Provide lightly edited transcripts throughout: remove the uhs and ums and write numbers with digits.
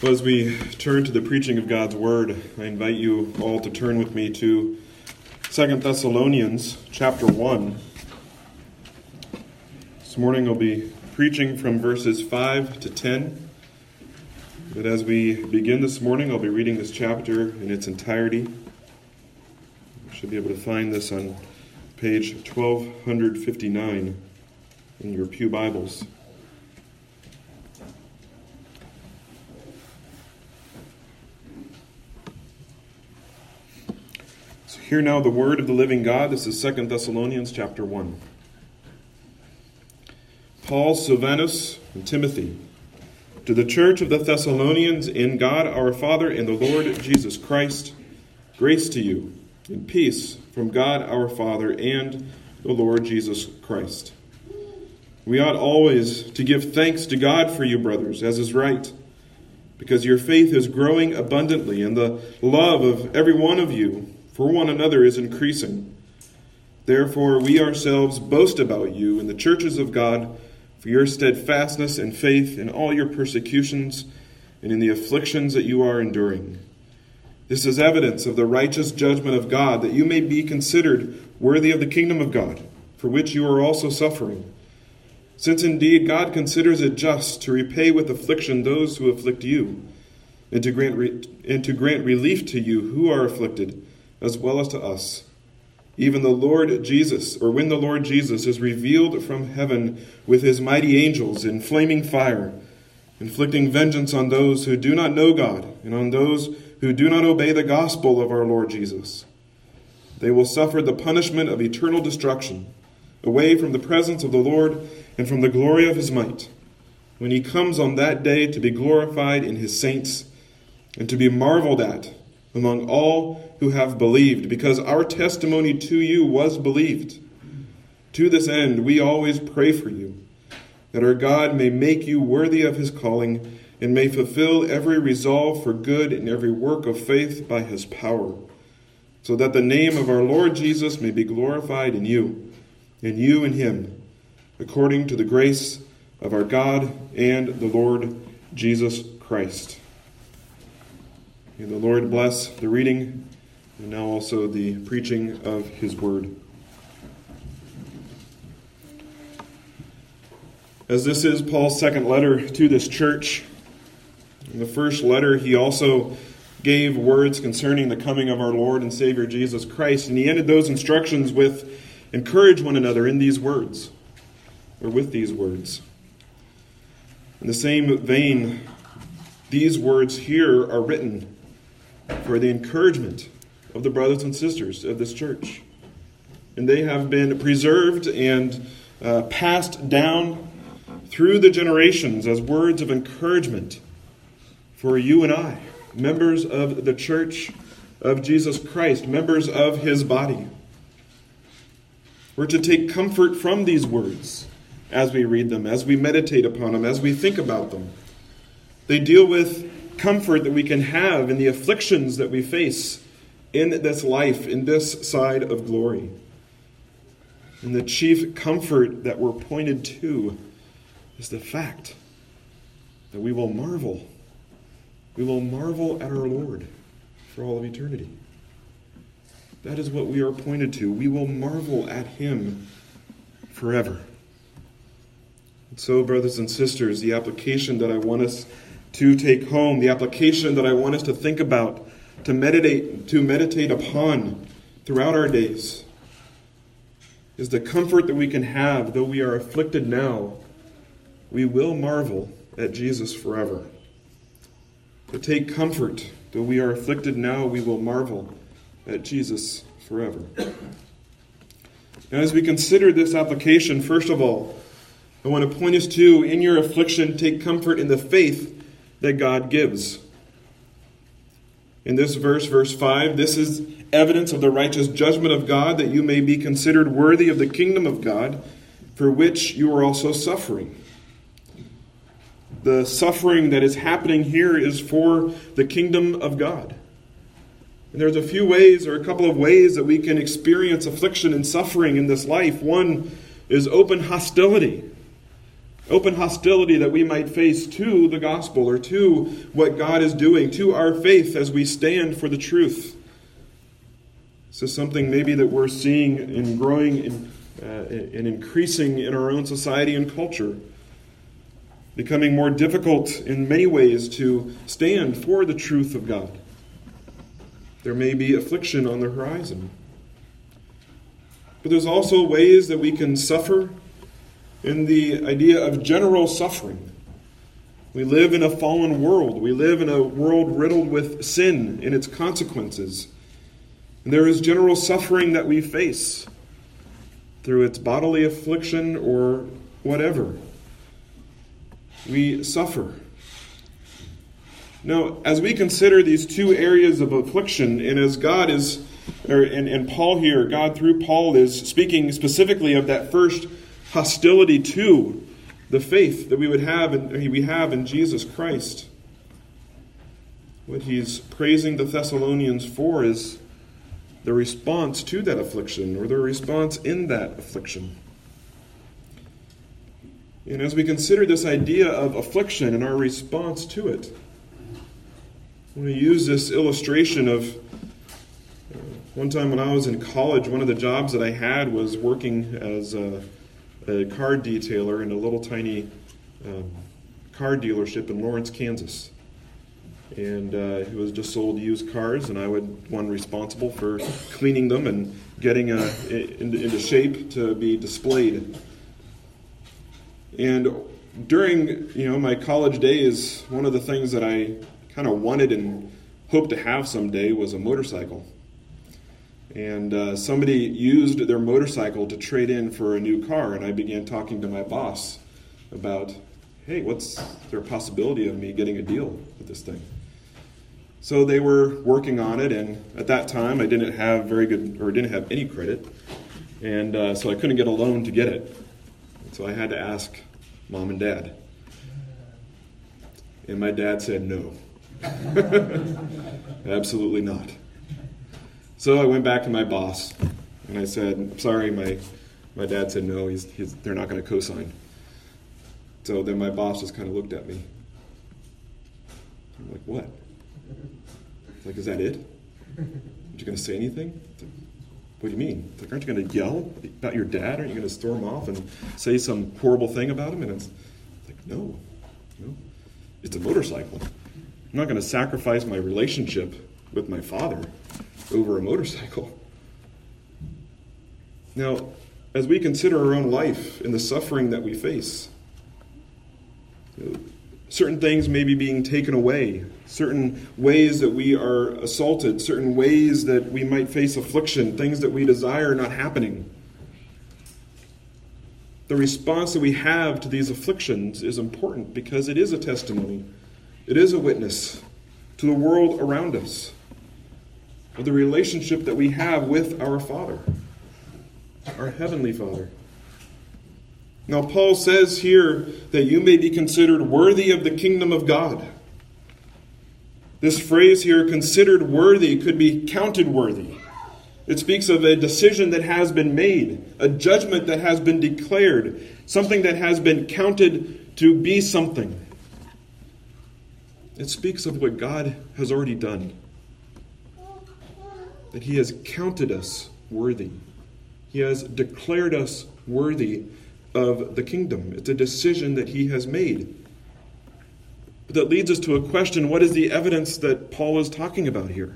Well, as we turn to the preaching of God's Word, I invite you all to turn with me to 2 Thessalonians chapter 1. This morning I'll be preaching from verses 5 to 10. But as we begin this morning, I'll be reading this chapter in its entirety. You should be able to find this on page 1259 in your pew Bibles. Hear now the word of the living God. This is 2 Thessalonians chapter 1. Paul, Silvanus, and Timothy, to the church of the Thessalonians in God our Father and the Lord Jesus Christ, grace to you and peace from God our Father and the Lord Jesus Christ. We ought always to give thanks to God for you, brothers, as is right, because your faith is growing abundantly, and the love of every one of you for one another is increasing. Therefore, we ourselves boast about you in the churches of God for your steadfastness and faith in all your persecutions and in the afflictions that you are enduring. This is evidence of the righteous judgment of God, that you may be considered worthy of the kingdom of God, for which you are also suffering. Since indeed God considers it just to repay with affliction those who afflict you, and to grant relief to you who are afflicted, as well as to us, even when the Lord Jesus is revealed from heaven with his mighty angels in flaming fire, inflicting vengeance on those who do not know God and on those who do not obey the gospel of our Lord Jesus. They will suffer the punishment of eternal destruction, away from the presence of the Lord and from the glory of his might, when he comes on that day to be glorified in his saints and to be marveled at among all who have believed, because our testimony to you was believed. To this end, we always pray for you, that our God may make you worthy of his calling, and may fulfill every resolve for good and every work of faith by his power, so that the name of our Lord Jesus may be glorified in you in him, according to the grace of our God and the Lord Jesus Christ. May the Lord bless the reading and now also the preaching of his word. As this is Paul's second letter to this church, in the first letter he also gave words concerning the coming of our Lord and Savior Jesus Christ, and he ended those instructions with, encourage one another in these words, or with these words. In the same vein, these words here are written for the encouragement of the brothers and sisters of this church. And they have been preserved and passed down through the generations as words of encouragement for you and I, members of the church of Jesus Christ, members of his body. We're to take comfort from these words as we read them, as we meditate upon them, as we think about them. They deal with comfort that we can have in the afflictions that we face in this life, in this side of glory. And the chief comfort that we're pointed to is the fact that we will marvel. We will marvel at our Lord for all of eternity. That is what we are pointed to. We will marvel at him forever. And so, brothers and sisters, the application that I want us to take home, the application that I want us to think about, to meditate upon throughout our days, is the comfort that we can have, though we are afflicted now, we will marvel at Jesus forever. To take comfort, though we are afflicted now, we will marvel at Jesus forever. Now, as we consider this application, first of all, I want to point us to, in your affliction, take comfort in the faith that God gives. In this verse 5, this is evidence of the righteous judgment of God, that you may be considered worthy of the kingdom of God, for which you are also suffering. The suffering that is happening here is for the kingdom of God. And there's a few ways, or a couple of ways, that we can experience affliction and suffering in this life. One is open hostility. Open hostility that we might face to the gospel or to what God is doing, to our faith as we stand for the truth. This is something maybe that we're seeing and growing and increasing in our own society and culture. Becoming more difficult in many ways to stand for the truth of God. There may be affliction on the horizon. But there's also ways that we can suffer in the idea of general suffering. We live in a fallen world. We live in a world riddled with sin and its consequences. And there is general suffering that we face through its bodily affliction or whatever. We suffer. Now, as we consider these two areas of affliction, and as God is, and Paul here, God through Paul is speaking specifically of that first hostility to the faith that we have in Jesus Christ. What he's praising the Thessalonians for is the response to that affliction, or the response in that affliction. And as we consider this idea of affliction and our response to it, I want to use this illustration of one time when I was in college, one of the jobs that I had was working as a car detailer in a little tiny car dealership in Lawrence, Kansas. And it was just sold used cars, and I was one responsible for cleaning them and getting into shape to be displayed. And during my college days, one of the things that I kind of wanted and hoped to have someday was a motorcycle. And somebody used their motorcycle to trade in for a new car, and I began talking to my boss about, hey, what's there a possibility of me getting a deal with this thing? So they were working on it, and at that time I didn't have any credit, and so I couldn't get a loan to get it. So I had to ask Mom and Dad. And my dad said no. Absolutely not. So I went back to my boss, and I said, I'm sorry, my dad said no, they're not going to co-sign. So then my boss just kind of looked at me. I'm like, what? Like, is that it? Aren't you going to say anything? Like, what do you mean? It's like, aren't you going to yell about your dad? Aren't you going to storm off and say some horrible thing about him? And it's like, no. It's a motorcycle. I'm not going to sacrifice my relationship with my father over a motorcycle. Now, as we consider our own life and the suffering that we face, certain things may be being taken away, certain ways that we are assaulted, certain ways that we might face affliction, things that we desire not happening. The response that we have to these afflictions is important because it is a testimony. It is a witness to the world around us of the relationship that we have with our Father, our Heavenly Father. Now, Paul says here that you may be considered worthy of the kingdom of God. This phrase here, considered worthy, could be counted worthy. It speaks of a decision that has been made, a judgment that has been declared, something that has been counted to be something. It speaks of what God has already done, that He has counted us worthy. He has declared us worthy of the kingdom. It's a decision that He has made. But that leads us to a question: what is the evidence that Paul is talking about here?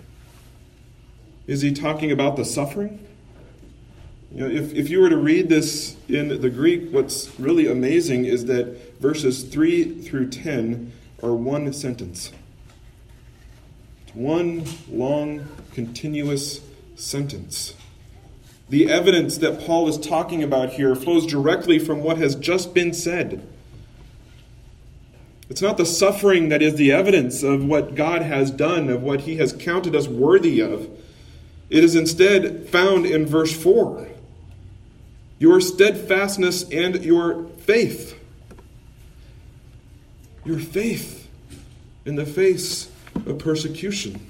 Is he talking about the suffering? If you were to read this in the Greek, what's really amazing is that verses 3 through 10 are one sentence. It's one long, continuous sentence. The evidence that Paul is talking about here flows directly from what has just been said. It's not the suffering that is the evidence of what God has done, of what He has counted us worthy of. It is instead found in verse 4. Your steadfastness and your faith. Your faith in the face of persecution.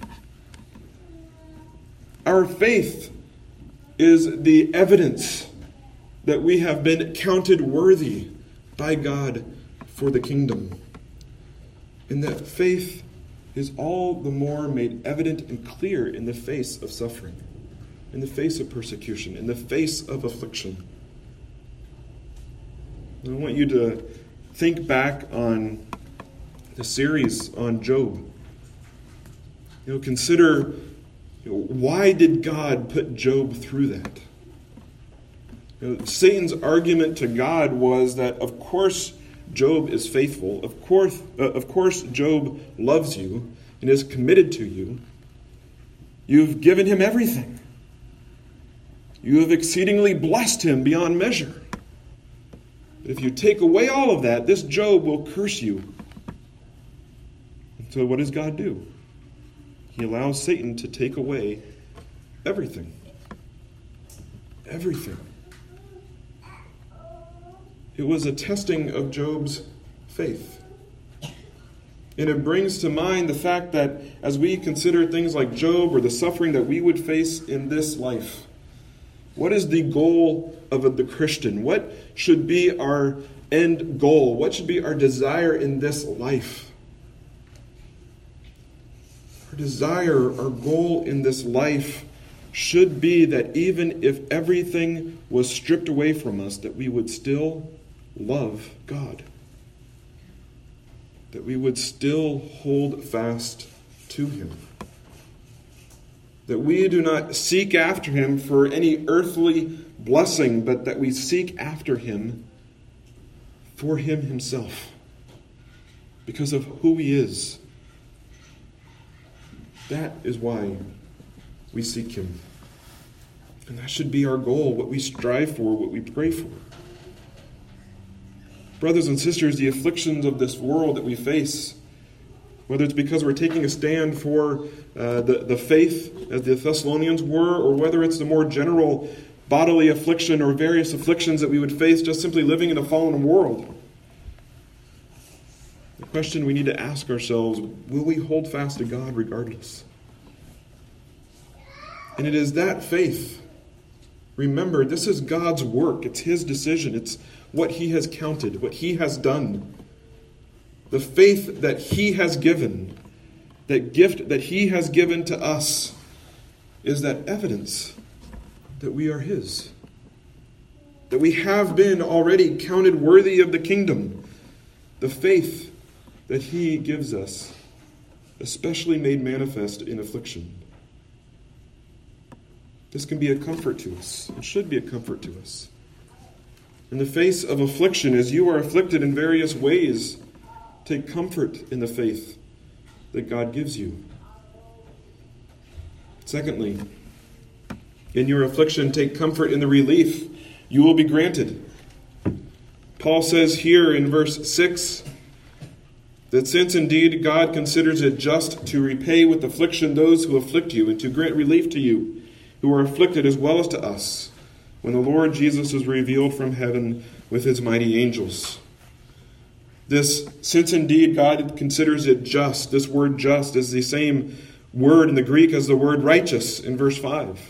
Our faith is the evidence that we have been counted worthy by God for the kingdom. And that faith is all the more made evident and clear in the face of suffering, in the face of persecution, in the face of affliction. And I want you to think back on the series on Job. Consider, why did God put Job through that? Satan's argument to God was that, of course, Job is faithful. Of course, Job loves you and is committed to you. You've given him everything. You have exceedingly blessed him beyond measure. But if you take away all of that, this Job will curse you. So what does God do? He allows Satan to take away everything. Everything. It was a testing of Job's faith. And it brings to mind the fact that as we consider things like Job or the suffering that we would face in this life, what is the goal of the Christian? What should be our end goal? What should be our desire in this life? Our desire, our goal in this life should be that even if everything was stripped away from us, that we would still love God. That we would still hold fast to Him. That we do not seek after Him for any earthly blessing, but that we seek after Him for Him Himself. Because of who He is. That is why we seek Him. And that should be our goal, what we strive for, what we pray for. Brothers and sisters, the afflictions of this world that we face, whether it's because we're taking a stand for the faith as the Thessalonians were, or whether it's the more general bodily affliction or various afflictions that we would face just simply living in a fallen world. The question we need to ask ourselves, will we hold fast to God regardless? And it is that faith. Remember, this is God's work. It's His decision. It's what He has counted, what He has done. The faith that He has given, that gift that He has given to us, is that evidence that we are His. That we have been already counted worthy of the kingdom. The faith that He gives us, especially made manifest in affliction. This can be a comfort to us. It should be a comfort to us. In the face of affliction, as you are afflicted in various ways, take comfort in the faith that God gives you. Secondly, in your affliction, take comfort in the relief you will be granted. Paul says here in verse 6 that since indeed God considers it just to repay with affliction those who afflict you and to grant relief to you who are afflicted as well as to us, when the Lord Jesus is revealed from heaven with His mighty angels. This, since indeed God considers it just, this word just is the same word in the Greek as the word righteous in verse 5.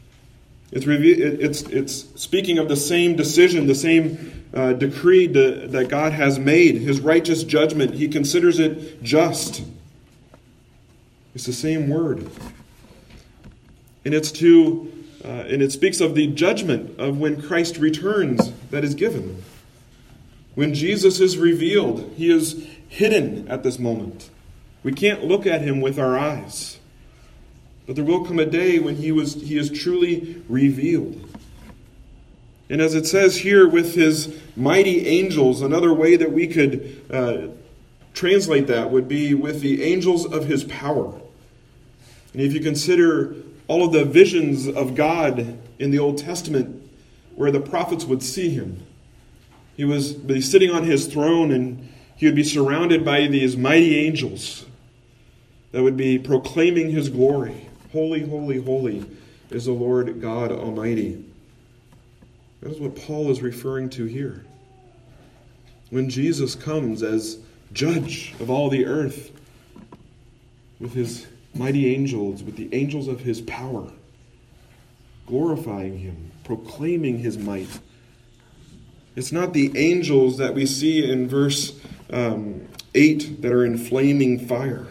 It's speaking of the same decision, the same decree that God has made, His righteous judgment. He considers it just. It's the same word. And it speaks of the judgment of when Christ returns that is given. When Jesus is revealed, He is hidden at this moment. We can't look at Him with our eyes. But there will come a day when He is truly revealed. And as it says here, with His mighty angels, another way that we could translate that would be with the angels of His power. And if you consider all of the visions of God in the Old Testament where the prophets would see Him, He would be sitting on His throne and He would be surrounded by these mighty angels that would be proclaiming His glory. Holy, holy, holy is the Lord God Almighty. That is what Paul is referring to here. When Jesus comes as judge of all the earth with His mighty angels, with the angels of His power, glorifying Him, proclaiming His might, It's not the angels that we see in verse 8 that are in flaming fire.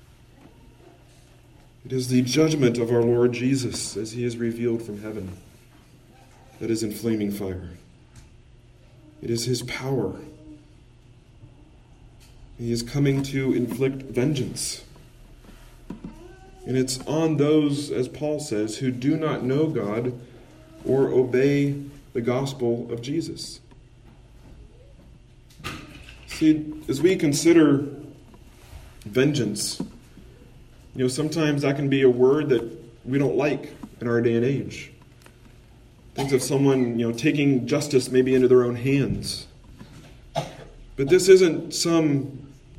It is the judgment of our Lord Jesus as he is revealed from heaven that is in flaming fire. It is his power. He is coming to inflict vengeance. And it's on those, as Paul says, who do not know God or obey the gospel of Jesus. See, as we consider vengeance, sometimes that can be a word that we don't like in our day and age. Think of someone, taking justice maybe into their own hands. But this isn't some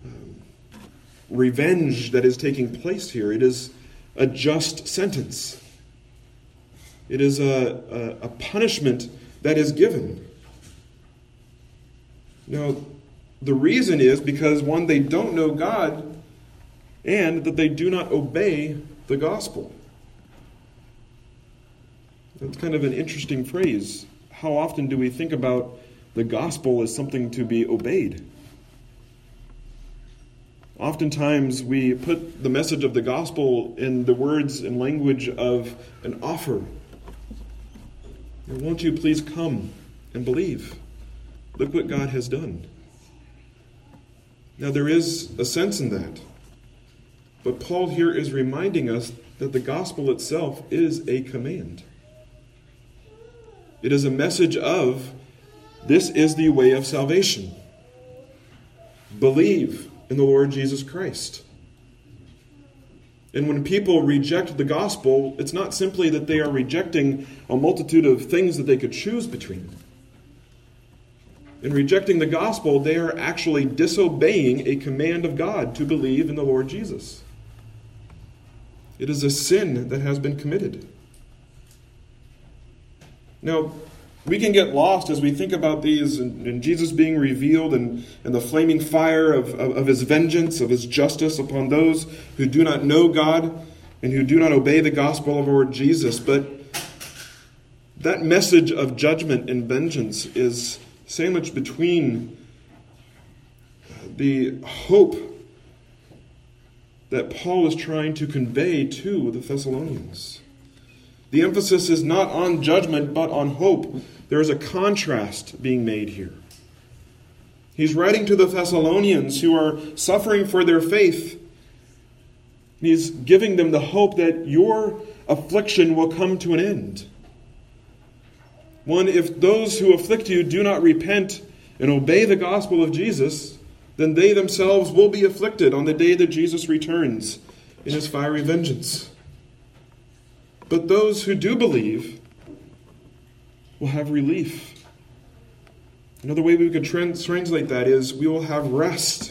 revenge that is taking place here. It is a just sentence. It is a punishment that is given. Now, the reason is because, one, they don't know God, and that they do not obey the gospel. That's kind of an interesting phrase. How often do we think about the gospel as something to be obeyed? Oftentimes we put the message of the gospel in the words and language of an offer. Won't you please come and believe? Look what God has done. Now there is a sense in that. But Paul here is reminding us that the gospel itself is a command. It is a message of, this is the way of salvation. Believe in the Lord Jesus Christ. And when people reject the gospel, it's not simply that they are rejecting a multitude of things that they could choose between. In rejecting the gospel, they are actually disobeying a command of God to believe in the Lord Jesus. It is a sin that has been committed. Now, we can get lost as we think about these and Jesus being revealed and the flaming fire of his vengeance, of his justice upon those who do not know God and who do not obey the gospel of our Lord Jesus. But that message of judgment and vengeance is sandwiched between the hope that Paul is trying to convey to the Thessalonians. The emphasis is not on judgment, but on hope. There is a contrast being made here. He's writing to the Thessalonians who are suffering for their faith. He's giving them the hope that your affliction will come to an end. One, if those who afflict you do not repent and obey the gospel of Jesus, then they themselves will be afflicted on the day that Jesus returns in his fiery vengeance. But those who do believe will have relief. Another way we could translate that is, we will have rest.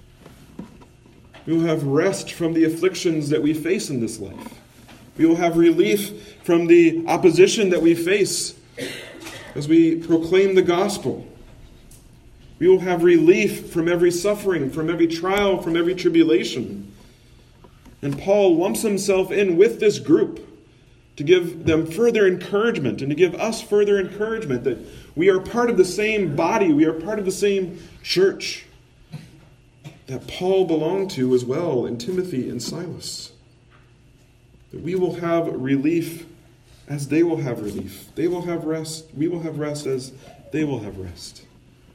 We will have rest from the afflictions that we face in this life. We will have relief from the opposition that we face as we proclaim the gospel. We will have relief from every suffering, from every trial, from every tribulation. And Paul lumps himself in with this group to give them further encouragement and to give us further encouragement that we are part of the same body, we are part of the same church that Paul belonged to as well, and Timothy and Silas. That we will have relief as they will have relief. They will have rest. We will have rest as they will have rest.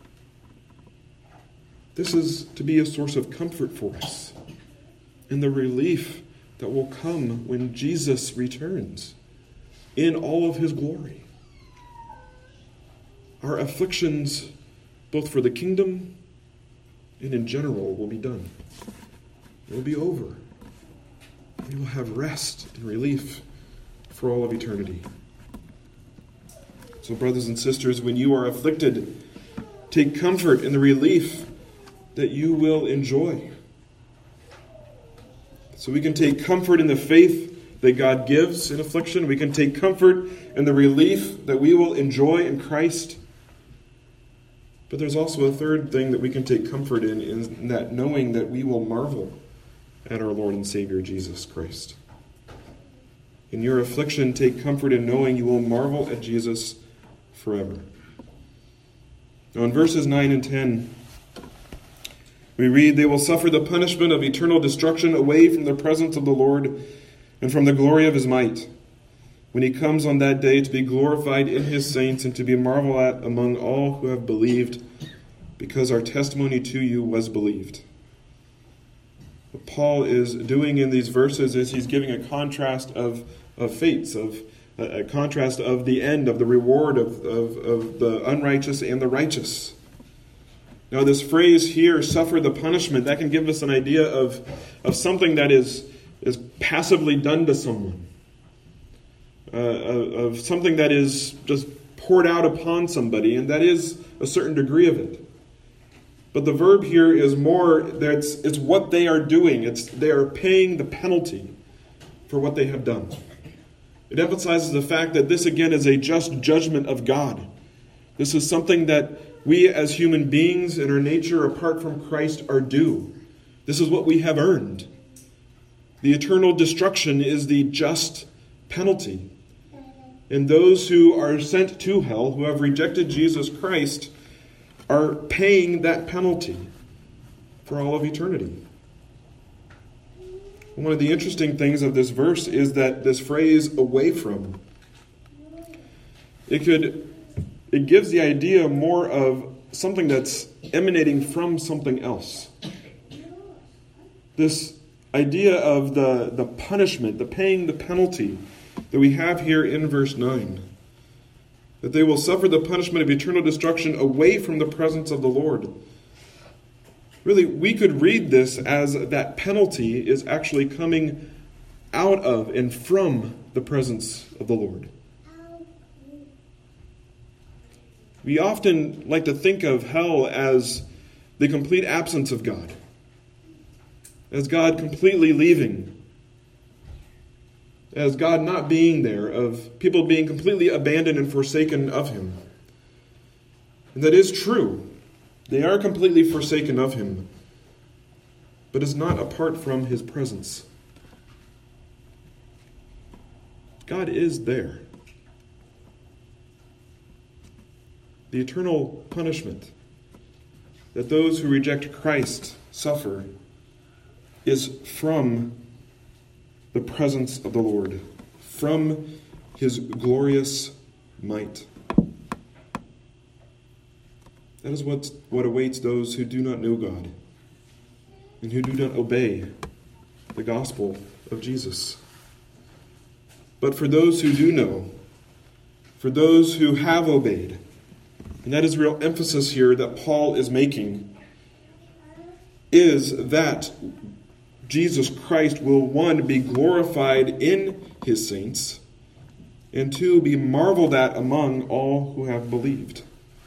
This is to be a source of comfort for us in the relief that will come when Jesus returns in all of his glory. Our afflictions, both for the kingdom and in general, will be done. It will be over. We will have rest and relief for all of eternity. So, brothers and sisters, when you are afflicted, take comfort in the relief that you will enjoy. So we can take comfort in the faith that God gives in affliction. We can take comfort in the relief that we will enjoy in Christ. But there's also a third thing that we can take comfort in that knowing that we will marvel at our Lord and Savior Jesus Christ. In your affliction, take comfort in knowing you will marvel at Jesus forever. Now in verses 9 and 10, we read, "They will suffer the punishment of eternal destruction away from the presence of the Lord and from the glory of his might, when he comes on that day to be glorified in his saints and to be marveled at among all who have believed, because our testimony to you was believed." What Paul is doing in these verses is he's giving a contrast of fates, of a contrast of the end, of the reward of the unrighteous and the righteous. Now this phrase here, "suffer the punishment," that can give us an idea of something that is passively done to someone. Of something that is just poured out upon somebody, and that is a certain degree of it. But the verb here is more, it's what they are doing. They are paying the penalty for what they have done. It emphasizes the fact that this again is a just judgment of God. This is something that we as human beings in our nature apart from Christ are due. This is what we have earned. The eternal destruction is the just penalty. And those who are sent to hell, who have rejected Jesus Christ, are paying that penalty for all of eternity. One of the interesting things of this verse is that this phrase, "away from," it gives the idea more of something that's emanating from something else. This idea of the punishment, the paying the penalty that we have here in verse 9. That they will suffer the punishment of eternal destruction away from the presence of the Lord. Really, we could read this as that penalty is actually coming out of and from the presence of the Lord. We often like to think of hell as the complete absence of God, as God completely leaving, as God not being there, of people being completely abandoned and forsaken of him. And that is true. They are completely forsaken of him, but it's not apart from his presence. God is there. The eternal punishment that those who reject Christ suffer is from the presence of the Lord, from his glorious might. That is what awaits those who do not know God and who do not obey the gospel of Jesus. But for those who do know, for those who have obeyed, and that is the real emphasis here that Paul is making, is that Jesus Christ will, one, be glorified in his saints, and two, be marveled at among all who have believed.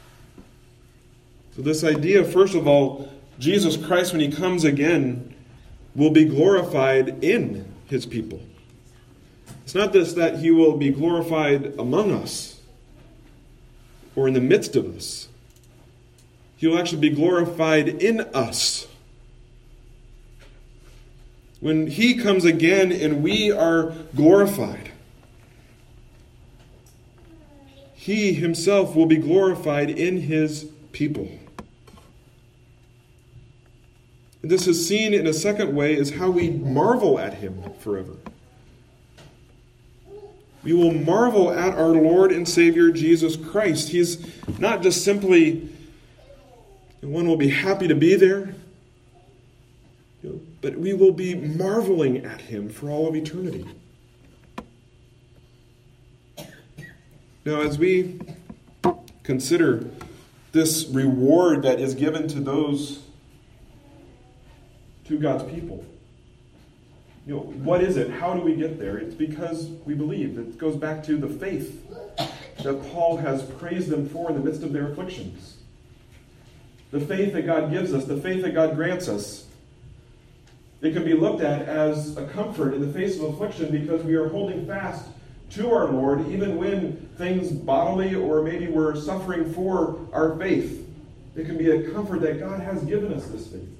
So this idea, first of all, Jesus Christ, when he comes again, will be glorified in his people. It's not just that he will be glorified among us or in the midst of us. He will actually be glorified in us. When he comes again and we are glorified, he himself will be glorified in his people. And this is seen in a second way as how we marvel at him forever. We will marvel at our Lord and Savior Jesus Christ. He's not just simply, one will be happy to be there, but we will be marveling at him for all of eternity. Now, as we consider this reward that is given to God's people, what is it? How do we get there? It's because we believe. It goes back to the faith that Paul has praised them for in the midst of their afflictions. The faith that God gives us, the faith that God grants us. It can be looked at as a comfort in the face of affliction because we are holding fast to our Lord even when things bodily or maybe we're suffering for our faith. It can be a comfort that God has given us this faith.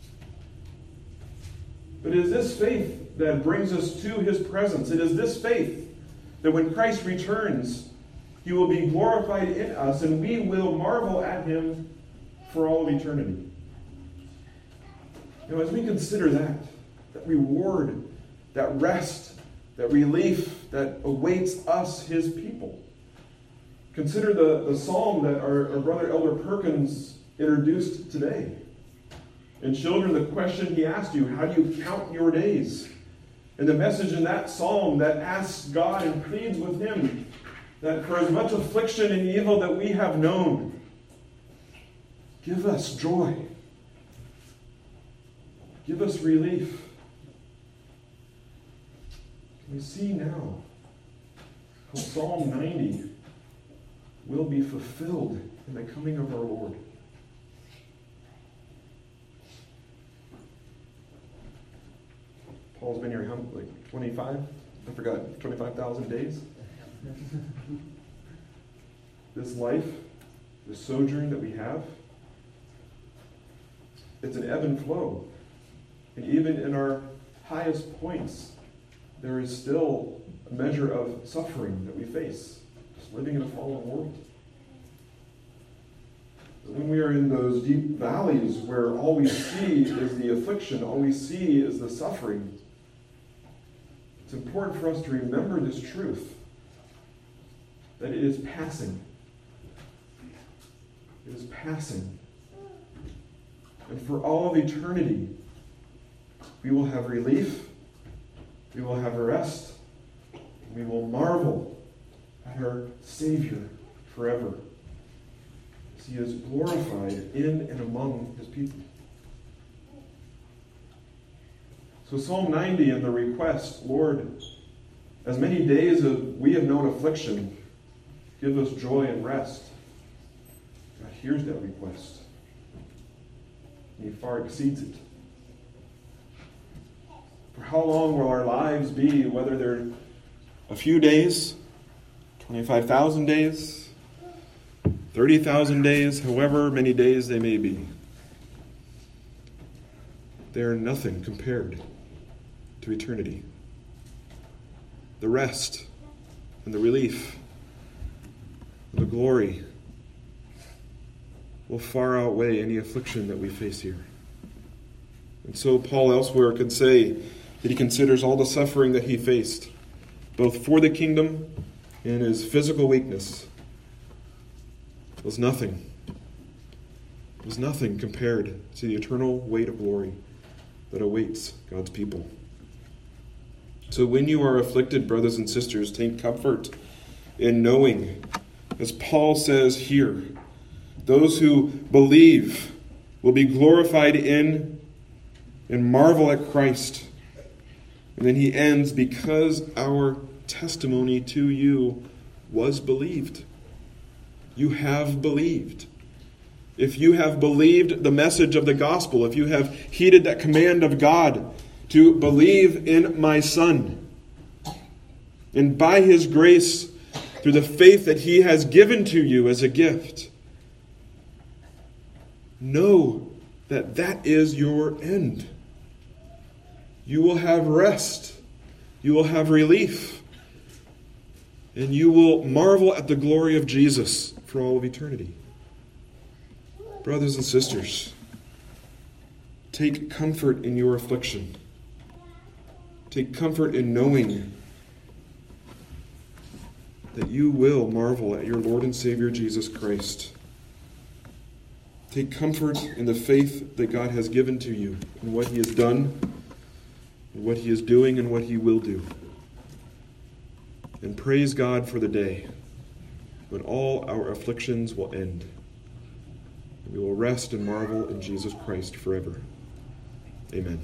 But it is this faith that brings us to his presence. It is this faith that when Christ returns, He will be glorified in us, and we will marvel at him for all of eternity. As we consider that reward, that rest, that relief that awaits us, his people, consider the psalm that our brother Elder Perkins introduced today. And children, the question he asked you, how do you count your days? And the message in that psalm that asks God and pleads with him that for as much affliction and evil that we have known, give us joy. Give us relief. Can we see now how Psalm 90 will be fulfilled in the coming of our Lord? Paul's been here, like 25? I forgot, 25,000 days? This life, this sojourn that we have, it's an ebb and flow. And even in our highest points, there is still a measure of suffering that we face, just living in a fallen world. But when we are in those deep valleys where all we see is the affliction, all we see is the suffering, it's important for us to remember this truth, that it is passing. It is passing. And for all of eternity, we will have relief, we will have rest, we will marvel at our Savior forever, as he is glorified in and among his people. So Psalm 90 and the request, Lord, as many days as we have known affliction, give us joy and rest. God hears that request. And he far exceeds it. For how long will our lives be, whether they're a few days, 25,000 days, 30,000 days, however many days they may be? They are nothing compared to eternity. The rest and the relief and the glory will far outweigh any affliction that we face here. And so Paul elsewhere could say that he considers all the suffering that he faced, both for the kingdom and his physical weakness, was nothing. It was nothing compared to the eternal weight of glory that awaits God's people. So when you are afflicted, brothers and sisters, take comfort in knowing, as Paul says here, those who believe will be glorified in and marvel at Christ. And then he ends, because our testimony to you was believed. You have believed. If you have believed the message of the gospel, if you have heeded that command of God to believe in my Son, and by his grace, through the faith that he has given to you as a gift, know that that is your end. You will have rest. You will have relief. And you will marvel at the glory of Jesus for all of eternity. Brothers and sisters, take comfort in your affliction. Take comfort in knowing that you will marvel at your Lord and Savior Jesus Christ. Take comfort in the faith that God has given to you, in what he has done, in what he is doing, and what he will do. And praise God for the day when all our afflictions will end. And we will rest and marvel in Jesus Christ forever. Amen.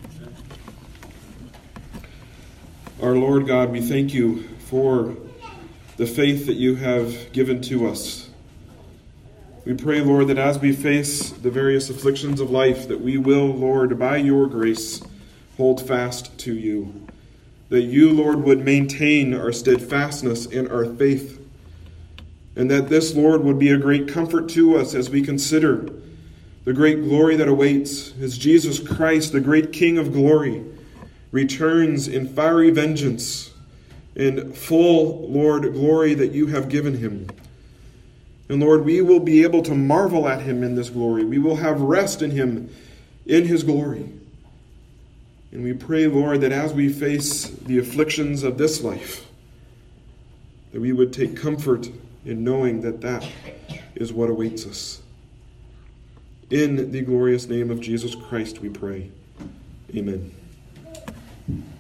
Our Lord God, we thank you for the faith that you have given to us. We pray, Lord, that as we face the various afflictions of life, that we will, Lord, by your grace, hold fast to you. That you, Lord, would maintain our steadfastness in our faith. And that this, Lord, would be a great comfort to us as we consider the great glory that awaits as Jesus Christ, the great King of glory, returns in fiery vengeance and full, Lord, glory that you have given him. And Lord, we will be able to marvel at him in this glory. We will have rest in him in his glory. And we pray, Lord, that as we face the afflictions of this life, that we would take comfort in knowing that that is what awaits us. In the glorious name of Jesus Christ we pray. Amen.